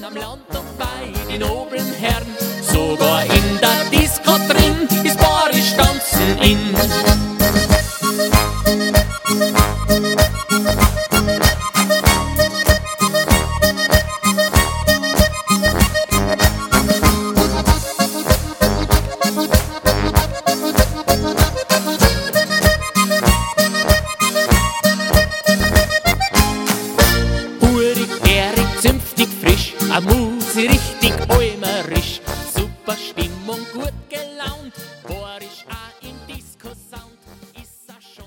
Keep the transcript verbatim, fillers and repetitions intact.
am Land und bei den noblen Herren, sogar in der Disco drin ist barisch tanzen in. Urig, gärig, zünftig, frisch, a Musik